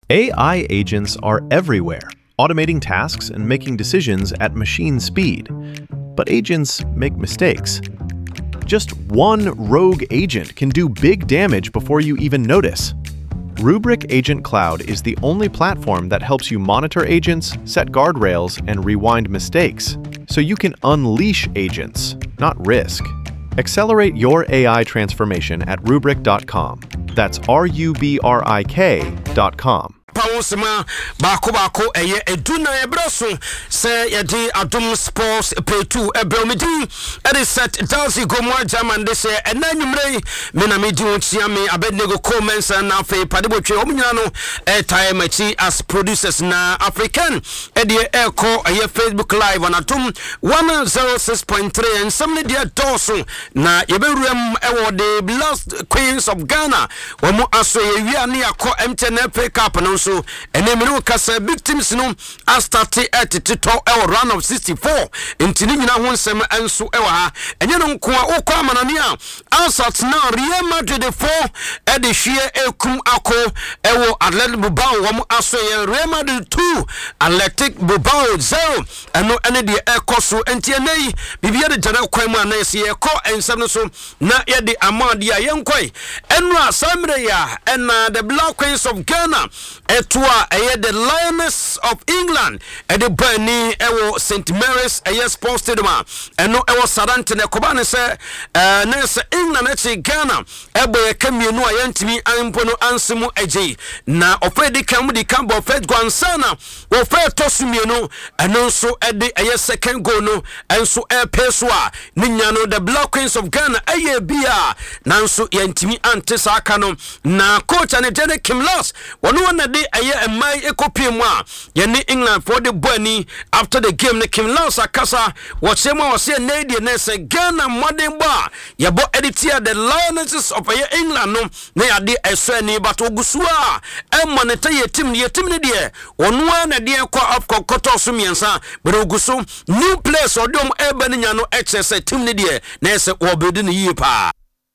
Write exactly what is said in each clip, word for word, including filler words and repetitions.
A I agents are everywhere, automating tasks and making decisions at machine speed. But agents make mistakes. Just one rogue agent can do big damage before you even notice. Rubrik Agent Cloud is the only platform that helps you monitor agents, set guardrails, and rewind mistakes, so you can unleash agents, not risk. Accelerate your A I transformation at rubrik dot com. That's R U B R I K dot com. Pausema bako bako eye eduna ebroso se yedi Adom Sports Pay two ebromidi edi set Dalsy Gomwa German de se enanyumre me na medi wontia me Abednego comments na fe padebotwe omnyana no airtime machi as producers na African edi eko eye Facebook live on Adom one oh six point three and some dia doso na yeberuam ewo the last Queens of Ghana womo aso ye wi ne akọ M T N F A Cup no so enemiru kasa big teams no a start at tito e run of sixty-four intini nyina ho nsem enso e wa ha enye no nko a okọ amanane a outside now Real Madrid four e de hwie ekum akọ e wo Athletic Bilbao wo aso ye Real Madrid two Athletic Bilbao zero eno ene de ekoso entienei bibia de jana kwan mu ana se ye ko ensem no so na ye de amade a yenkoi enu asamre ya ena the Black Queens of Ghana etua eye the Lioness of England e de bani ewo Saint Mary's eye Sports Stadium eno ewo Sarante ne kobane se eh ne se England echi Ghana ebo ye kamienu ayantimi anpo no ansemu eje na ofedi kamu di kambo ofed gwansana wo fe tosumienu eno so ede eye second goal no enso e peso a ninya no the Black Queens of Ghana eye bia nanso yantimi ante saka no na coach ane Jenny Kimlos wono na de eye emai ekopie mu a ye ne England for the bani after the game ne Kimlos akasa wo chema wo se na die ne se Ghana modern ba ye bo editia the Lionesses of England no na ya de eso ani but ogusu a e monitor ye team ye team ne de wono na de kwa of kokoto so miensa but ogusu new place odom e bani nya no eche se team ne de na se wo build ne yie pa.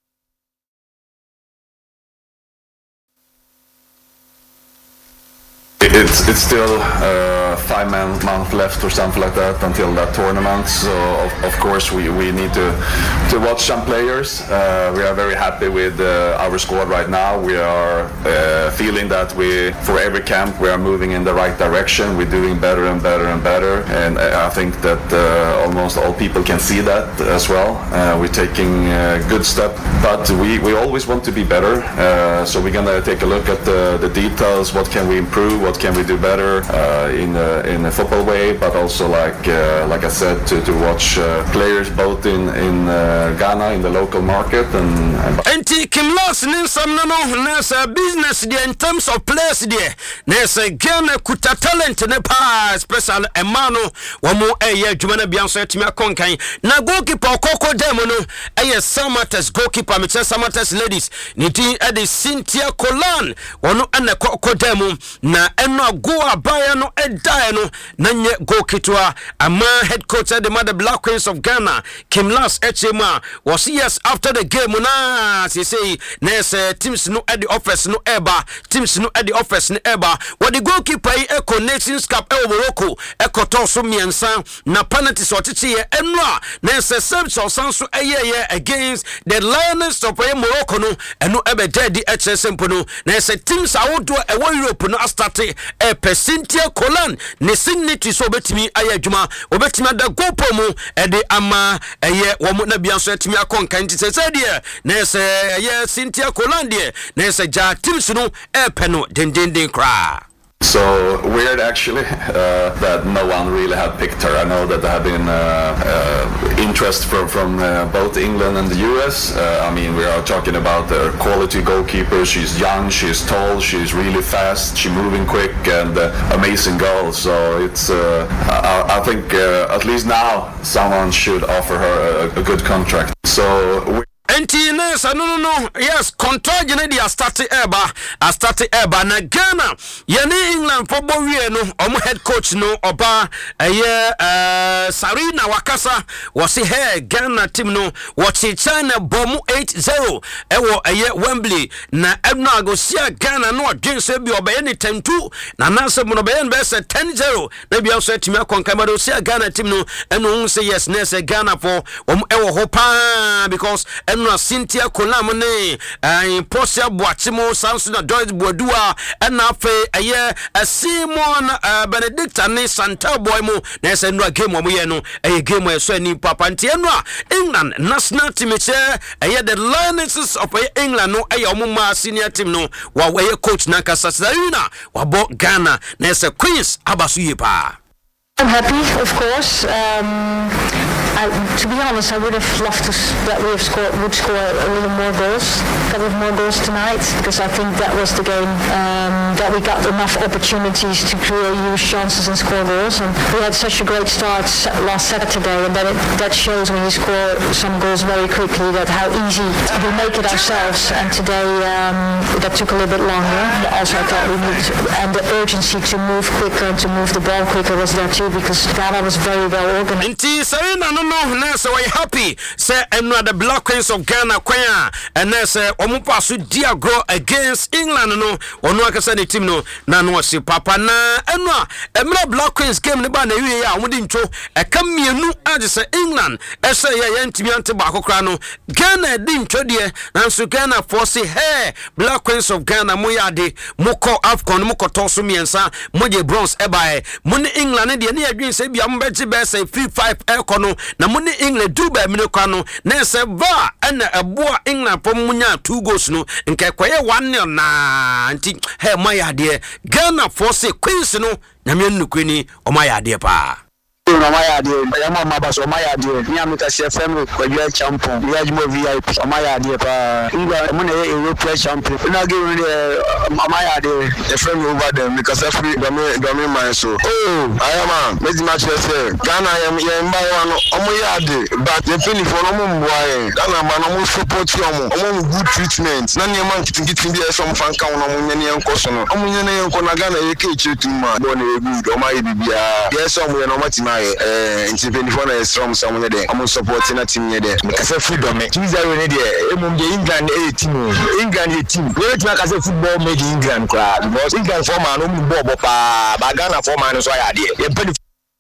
It's it's still uh, five months month left or something like that until that tournament. So of, of course we, we need to to watch some players. Uh, we are very happy with uh, our squad right now. We are uh, feeling that we for every camp we are moving in the right direction. We're doing better and better and better. And I think that uh, almost all people can see that as well. Uh, we're taking a good step, but we, we always want to be better. Uh, so we're gonna take a look at the, the details. What can we improve? What can we do better uh, in a, in a football way, but also like uh, like I said to, to watch uh, players both in in uh, Ghana in the local market and. and Anti Kimlos nin some no nasa business there in terms of players there. Nasa Ghana kuta talent ne pa special emano wamo eye dwumana bianso etimi akonkan na goalkeeper kokko demo no eye Samatas goalkeeper meche Samatas ladies niti ede Cynthia Colan wono ene kokko demo na eno go abaya no edai no nanye goalkeeper ama head coach at the Mother Black Queens of Ghana Kimlos Echema was yes after the game na say say ness teams no at the office no eba teams no at the office no eba what the goalkeeper eco Nations Cup e Morocco eco toso miensa na penalty so tete ye enra ness same so sanso eye against the Lions of Morocco no eno ebe dedi H S M no ness teams awodo e wo Europe no start e Cynthia Colan ne signature so betimi ayadwuma obetimi da gopo mu e de ama eye wo mo na bianso etimi akonkan tete se de na se eye Cynthia Colan de na se ja teams no e pe no den den den kra. So weird actually uh, that no one really had picked her. I know that there have been uh, uh, interest from from uh, both England and the U S. Uh, I mean, we are talking about a quality goalkeeper. She's young, she's tall, she's really fast, she's moving quick, and uh, amazing goals. So it's uh, I, I think uh, at least now someone should offer her a, a good contract. So. We Enti nesa no no no yes control gene di start eba a start eba na Ghana ye ni England for bowie no omo head coach no oba eye eh Sarina Wakasa was he Ghana team no watch China bomu eight zero ewo eye Wembley na ebna go sia Ghana no adwen se bi obaye ni ten two na nanse mo no be be se ten zero na bia so atimi akonka do sia Ghana team no eno say yes na say Ghana for omo ewo ho pa because eno Cynthia Kolam ne eh Portia Boachimo Samson Doris Bodua ena fe eye Simon Benedict ne Santa boy mo na say no game mo ye no eye game e so ani papa nti eno England national team che eye the Lionesses of England no eye omo ma senior team no wa eye coach na kasa Sarina wa bo Ghana na say Queens abasu ye pa. I'm happy, of course. Um, I, to be honest, I would have loved to that we have scored, would score a little more goals, a couple of more goals tonight, because I think that was the game um, that we got enough opportunities to create huge chances and score goals. And we had such a great start last Saturday, and then it, that shows when you score some goals very quickly that how easy we make it ourselves. And today um, that took a little bit longer. Also, I thought we needed to, and the urgency to move quicker and to move the ball quicker was there too, because Ghana was very well organized. Inti Serena no no na so we happy say eno the Black Queens of Ghana kwan and na say omo pass dia grow against England no ono akasa the team no na no se papa na eno emra Black Queens game ne ba na wie ya omudi ntwo e ka mienu age say England e say ye yantimi ante ba kokra no Ghana di ntwo de na so Ghana for say hey Black Queens of Ghana mo ya de mo ko AFCON mo ko toso miensa mo je bronze e ba e mo ni England de na adwin say bia mo be be say free five e ko no na mo ni England do ba mi no kwa no na say va na eboa England pom munya two goals no nke kwaye one nil na nti he mo ya de Ghana for say Queens no na me nukweni o ma ya de pa no ma ya de ya ma ma ba so ma ya de ni am ka se fem ko gwa champion ya jimo V I P o ma ya de pa England mo na European champion na game ni ma ya de the friend over them because every do me do me man so oh I am a me match say Ghana ya ya mba wa no o mo ya de but the finish for no mo mboa ye Ghana ma no mo support yo mo o mo good treatment na ni man kitingiti bi e so mfa nka no mo nyane enko so no o mo nyane enko na Ghana ye ke chetu ma do na e good o ma ye bibia yes o mo ye no matima eh twenty-four na strong some de am support na team ne de ka say freedom two zero ne de emum de England e team England e team we try ka say football made in England crowd because England for man no mu ball pa ba Ghana for man so ya de e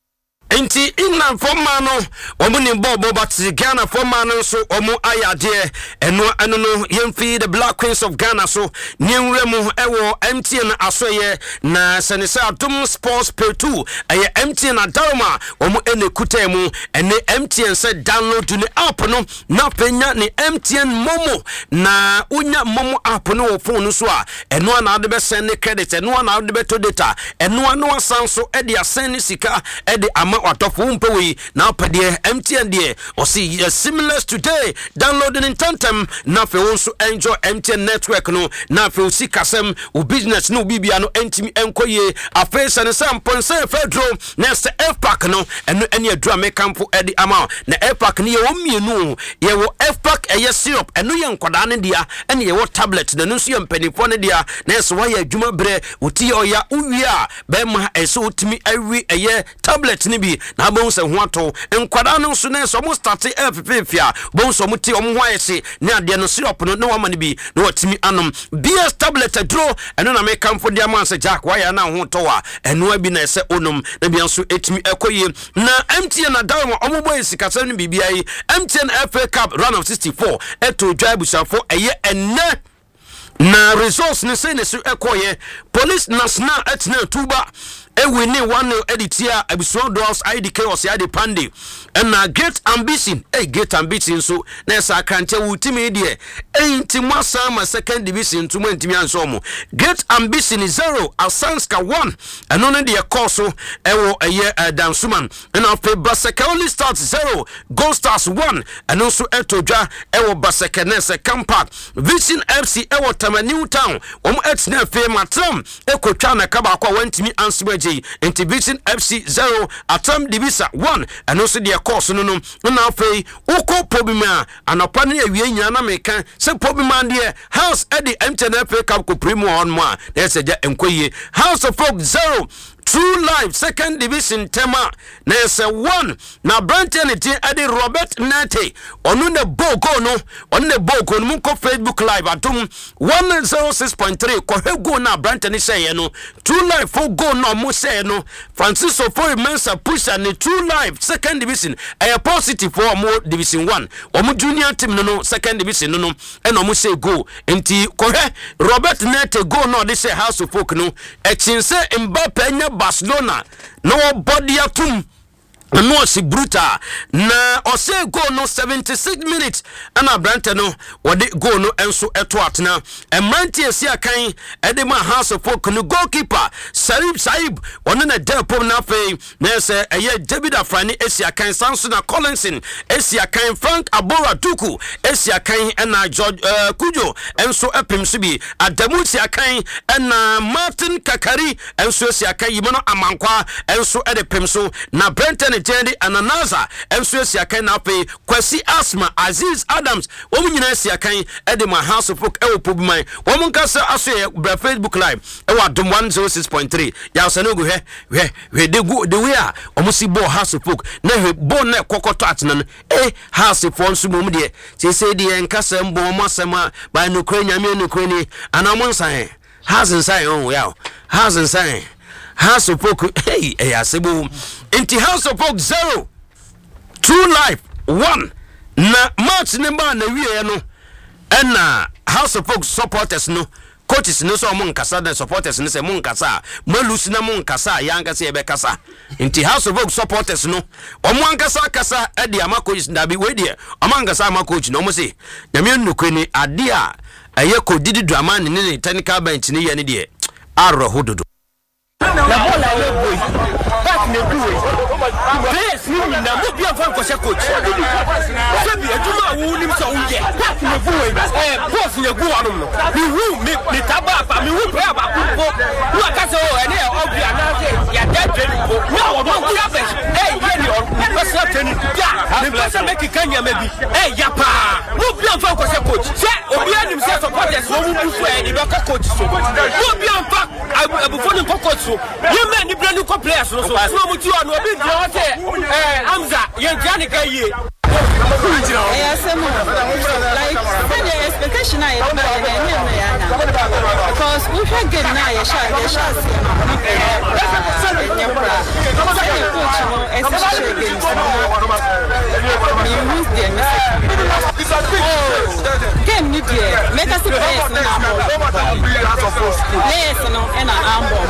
Enti England for man no omo ni bobo but Ghana for man no so omo ayade eno eno no yemfi the Black Queens of Ghana so nyenwure mu ewo M T N asoye na senesa Adom Sports Pay two eye M T N Adarma omo ene kutemu ene M T N say download ne app no na penya ne M T N Momo na unya Momo app no wo phone so a eno na ade be send credit eno na ade be to data eno na wasan so e de asend sika e de ama watofo mpewe na pede M T N de o see similar today downloading in tandem na fe wonso enjoy M T N network no na fe usi kasem u business no bibia no entimi enkoye afesa ne samponse fedro next F pack no eno ene adura me campo edi ama na F pack ne ye wo mienu ye wo F pack eye syrup eno ye nkoda ne dia ene ye wo tablet na nso ye mpanifo ne dia na so wa ye adwuma bre uti oya uwia be ma eso utimi awi eye tablet ne bi na bon se ho ato nkwada no so na so mo start efefefia bon so mo ti o mo ho ayese ne ade no syrup no na wa mane bi na watimi anom B S tablet adro eno na me kamfo dia man se Jack wa ya na ho to wa eno abi na se onom na bia so etimi ekoye na M T N Adarma omo boy sikasa no bibia yi M T N F A Cup round of sixty-four eto dwa busafo eye enne na results ne se ne so ekoye Police National etna tuba e winning one editia ebiso dolls I D K or Siade Pande and na Great Ambition e Great Ambition so na sa kante wutimi de enti mwasa ma second division to mwentimi ansomo Great Ambition zero Asanska one and on the course ewo eye Dansuman and of Baseka only starts zero Gold Stars one and also etodwa ewo Baseka ne second part Vision F C ewo Tama New Town om etna fe matram Atam ekotwa na kaba kwa wantimi answebeji Division F C zero Atam Divisa one and also the course no no na afei uko pobima anapa na awie nyina na meka se pobima de house at the M T N F A Cup ko primo on mo na se ja enkoye House of Folk zero True Life second division tema na se one na Branton ti ade Robert Nate onu ne bogo no onu ne bogo no munko Facebook live atum one oh six point three ko hego na Branton say no True Life for go no mo say no Francis for Mensa push and True Life second division a positive for mo division one omo junior team no no second division no no e no mo say go enti ko he Robert Nate go no they say House of Folk no e chinse Mbappe nya Barcelona no body atum no si bruta na ose go no seventy-six minutes ana Brante no wode go no enso eto atena emanti esi akan edema House of Folk no goalkeeper Sarib Saib one na depo na fe na se eye David Afrani esi akan Samson Collinson esi akan Frank Abora Duku esi akan na George uh, Kujo enso epim so bi Adamu esi akan na Martin Kakari enso esi akan yimono Amankwa enso edepim so na Brente Jendi Ananaza enso esi akan na pe Kwasi Asma Aziz Adams wo nyina esi akan edema House of Folk e opobman wo monka se aso e Facebook live e wa dom one oh six point three ya so no go he he we de go de we a omusi bo House of Folk na he bo na kokoto atena no eh House of Folk nso mom de se se de enkasa mbo mo asema ba no kwanya me no kwani anamo nsan House nsan on ya House nsan House of Folk hey eh asebo inti House of Folk zero True Life one na match number na wie no ena House of Folk supporters no coaches no so mon kasa na supporters no se mon kasa malusi na mon kasa ya nkasa e be kasa inti House of Folk supporters no omo ankasa kasa e de ama coaches ndabi we de omo ankasa ama coach no mo se nyame nnukweni ade a eye ko didi drama ne ne technical bench ne ye ne de arro hododo na bola we boy back me do yes ni na mo bia fa ko se coach se bi aduma wo nim so unje back me boy eh boss ye go anu no mi hu mi mi taba pa mi hu prayer ba ko wo aka se o ene obi ana se ya da training ko na wo mo ya be eh ye ni o personal training ya me person make kanya maybe eh ya pa mo bia fa ko se coach se obi anim se supporters wo mu bu so eh ni ba ko coach so mo bia fa abufo ni ko coach you men the brand new players so so mo ti onu obi di o te eh Hamza ye jani ka yie yes mo like when the expectation I have na na na because we should get na ya sha ya sha se no nyapra so the coach no especially against you miss the message game ni die make us players na na players no na ambo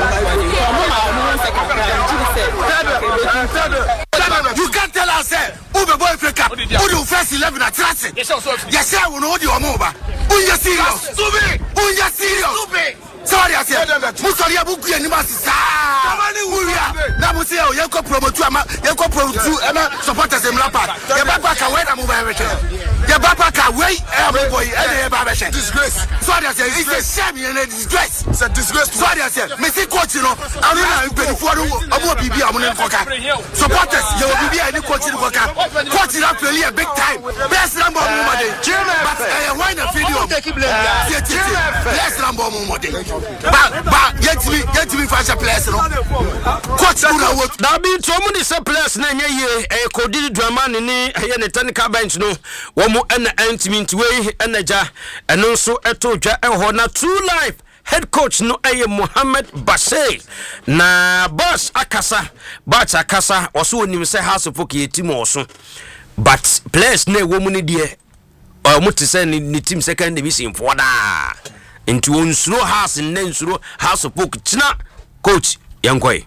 you can't tell us say who be boy Africa who the first eleven at Tracy yes sir we know the omoba unya serious unya serious sorry I say musori abuku ani masisa uya na musi o yenko promote ama yenko promote ama supporters em lapa ye baba ka we na mu ba wete ye baba ka we e boy e e baba she disgrace sorry I say it's a shame and a disgrace it's a disgrace sorry I say me see coach no anu na benifo no omo bibi amu ne nkoka supporters ye bibi ani coach nkoka coach na play a big time best number mu mo dey but e why na video best number mu mo dey ba ba get me get me fashion players no coach na what da bi to mu di se players na nya ye e ko di drama ne ne ye ne technical bench no wo mu na antiment we enaja eno so eto dwa e ho na True Life head coach no eye Mohammed Basse na boss akasa but akasa oso onim se House of Folk ye team oso but players na wo mu ne de o mu te se ni team second division for da into unsuro House ne nsuro House of Folk china coach yankoi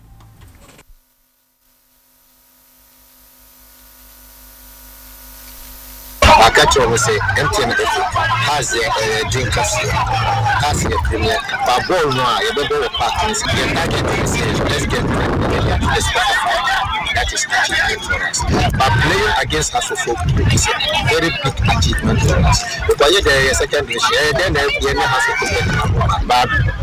Akacho will say M T N has a drink has a premier but ball now you don't go partners you not get this let's get this that is achievement for us but playing against House of Folk is a very big achievement for us because the second division then the House of Folk but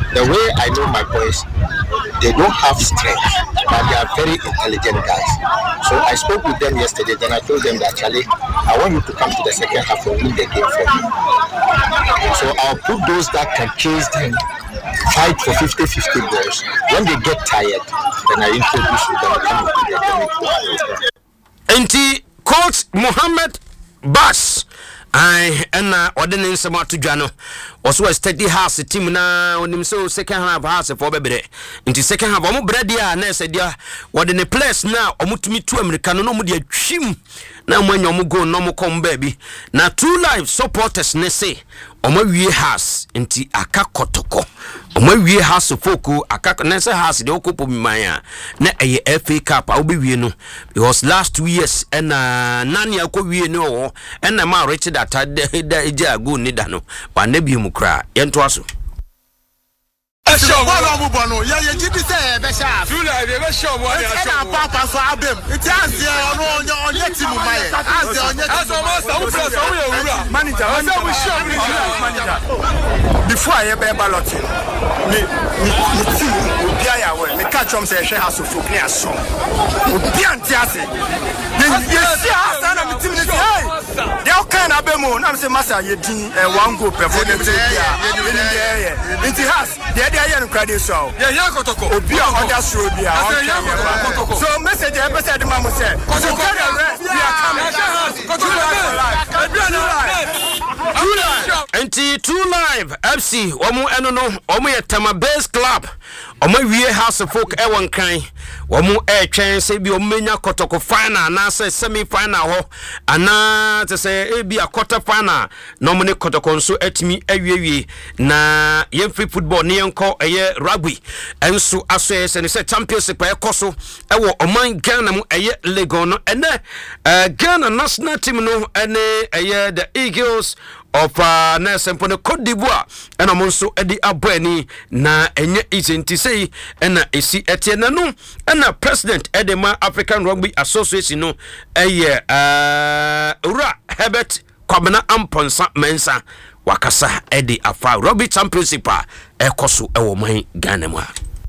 the way I know my boys, they don't have strength, but they are very intelligent guys. So I spoke with them yesterday, then I told them that, Charlie, I want you to come to the second half and win the game for me. So I'll put those that can chase them, fight for fifty fifty balls. When they get tired, then I introduce you, then I come to the academic. Enti Coach Mohammed Bass I and ordinance to Jano also a steady house team now on him so second half house for baby into second half omo bredia na said dia what in the place now omutumi to America no mo dia twim na mo anyom go no mo come baby na two live supporters ne say omo wie house nti aka kotoko omo wie house foku aka na say house de okopo mimanya na eye F A Cup a obi wie no because last two years and nani akọ wie no and na ma reach that da ija go ni da no wa na bi mu kra yento aso Esho wala mu bono ya ye gidi se e be sha Jula e be show mo ya show mo papa so abem it azie ono onye onye timu maye azie onye timu master wo so wo ya wura manager we say we show me manager before I be ballot me me team obi aya we me catch am say e hwe house of folk ne aso obi anti ase ye si asa na me team ne hey they all kind abem na me say master ye din one go perform the yeah yeah inti house they are in credit so yeah yeah kotoko obi a other show bia so message e be said mama say kotoko we are coming Enti Two Live F C omo eno no omo ye Tama Base Club omo wie house of folk e won kan omo e twen se bi omo nya kotoko final na se semi final ho ana te se e bi a quarter final no mo ne kotoko nso atimi awiewie na ye free football ne enko eye rugby enso aso e se ne se championship e koso e wo oman Ghana mu eye Legon no ene Ghana national team no ene eye the Eagles of uh, Nelson Pone Cote d'Ivoire and I'm also Eddie Abweni na enye isenti sei na esi etiena no na president Edema African Rugby Association no eye uh Ura Herbert Kwabena Amponsa Mensa wakasa Eddie Afa Rugby Championship ekoso ewo man Ghana mu.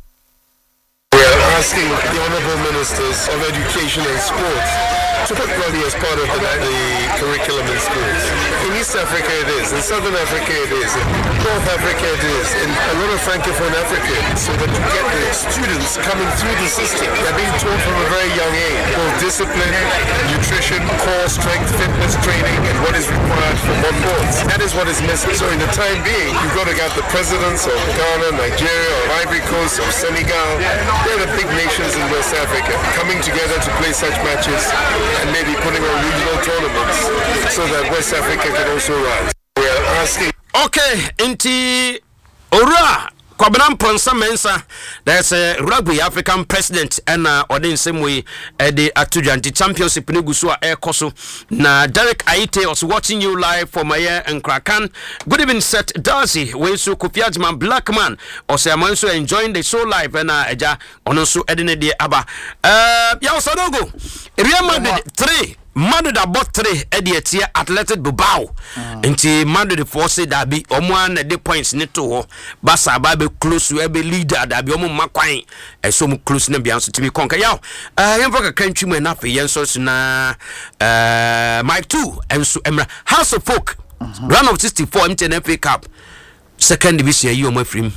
We are asking the Honourable Ministers of Education and Sports to put rugby as part of the, the curriculum in schools. In East Africa it is, in Southern Africa it is, in North Africa it is, in a lot of Francophone Africa, so that you get the students coming through the system. They're being taught from a very young age, both discipline, nutrition, core strength, fitness training, and what is required for on boards. That is what is missing. So in the time being, you've got to get the presidents of Ghana, Nigeria, or Ivory Coast, or Senegal. They're the big nations in West Africa coming together to play such matches and maybe putting on regional tournaments so that West Africa can also rise. We are asking. Okay, inti Ora Kwabena Amponsa Mensa, there's a rugby African president and uh, or the same way uh, the Atujanti Championship Negusua Air Koso. Na Derek Aite was watching you live from my air and Krakan. Good evening, Seth Darcy. We so Kofiajman Blackman or say I'm also enjoying the show live and uh eja onoso edine de aba. Uh ya Osodogo. Real Madrid three. Madrid about three Eddie Athletic Bilbao. Nti Madrid force that be omo na the points neto ho. Basa ba be close to be leader that be omo makwan. E so mu close na be anso timi konka yaw. Eh yemfa ka kantwi mu na fe yenso na eh Mike two enso emra House of Folk. Round of sixty-four M T N F A Cup. Second division you omo free.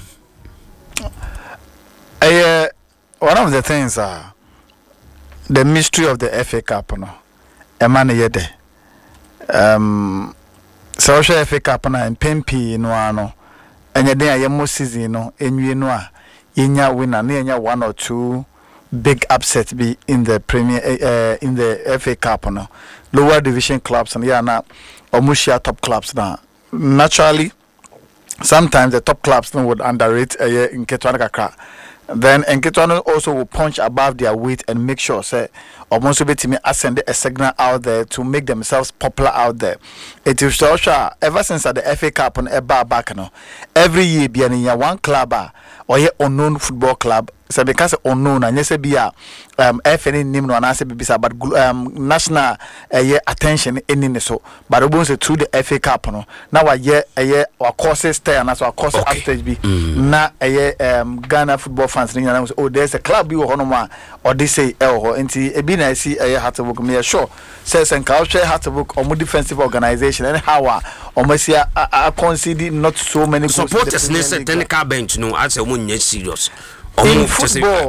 Eh one of the things are the mystery of the F A Cup no. Emane yede um social F A Cup na mpempi no ano enye den ayemo season no enwie no a yenya winner na yenya one or two big upsets be in the premier uh, in the F A Cup no lower division clubs and yeah na omushia top clubs na naturally sometimes the top clubs no would underrate uh, in Ketwana kakra. Then Enketano also will punch above their weight and make sure say almost betimi ascend a signal out there to make themselves popular out there. It is also ever since at the F A Cup on Eba back no every year be an one club or a unknown football club say because unknown and say be a um F N name no anase bibisa but um national uh, attention in so but obon say through the F A Cup no na wa ye eh wa courses stay and so course stage bi na eh um Ghana football fans ni na oh there's a club bi ho no ma or they say eh ho enti e bi na see eh Hartlepool me sure says and ka share Hartlepool or defensive organization and how or Messia are conceding not so many supporters ne technical bench no as a one serious. In football,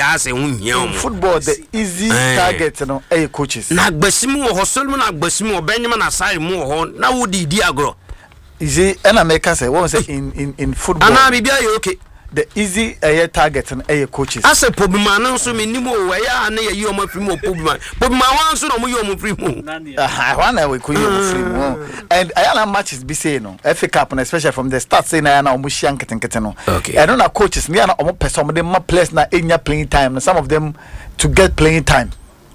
in football, the easy target, you know, a coaches. Na gbesimu ho Solomon na gbesimu Benjamin aside mu ho na wo di diagro. Easy and America say what say in in in football. Ana bibia you okay. The easy a target and a coaches. As a pobima na so me nimo we ya na ye omo primo pobima. Pobima wan so no mo ye omo primo. Ah, one we ku ye omo primo. And ayana matches be say no. F A Cup and especially from the start say na na omo hia nketenkete no. I don't know coaches me na omo person omo dem players na enya playing time. Some of them to get playing time.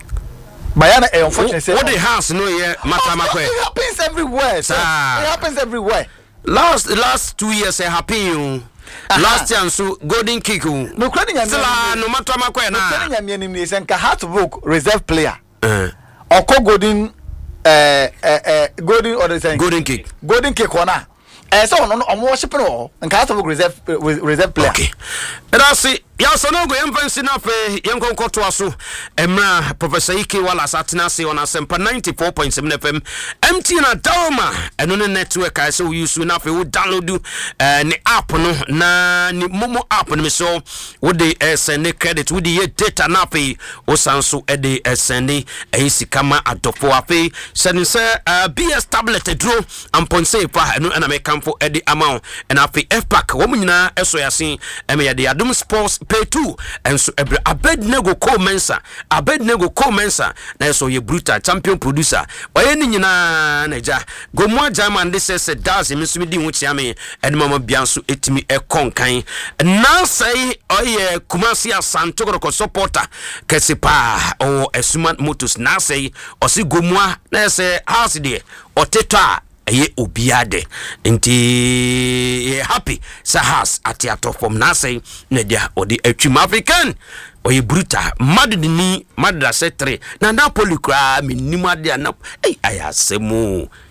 Bayana eh unfortunately say what the house no ye Matamakwe. It happens everywhere. Sir. It happens everywhere. Last last two years it happen. Last year so golden kick no crowding still no matter makwe na crowding am nim ni sen ka Hartlepool reserve player eh or ko golden eh eh golden or the golden kick golden kick ona eh so no no worship no nka Hartlepool reserve reserve player okay that's it ya so no go emfancy na fe yenkonkoto aso emra Professor Ike wala satina se on Asempa ninety-four point seven F M M T na Doma eno ne network I say we use na fe we download eh ni app no na ni momo app no so we dey send credit we dey data na fe o sanso e dey send e sikama adofo afi send say B S tablet draw and ponse pa eno na me kamfo e dey amount and afi F pack wo nyina eso yasin e me dey Adom Sports pay two and so Abednego Comensa Abednego Comensa na so ye brutal champion producer oye ni nyina na ja Gomwa German this says does me so di wuchi ame and mama bianso etimi e konkan na say oye Kumasi Asanto ko supporter kesipa o Esuman Motors na say osi Gomwa na say house dey oteta eye obiade nti happy sahas ati atofom na say na dia odi atwim African oye brutal madde ni madda se three na Napoli kra minimade na eh ayasemu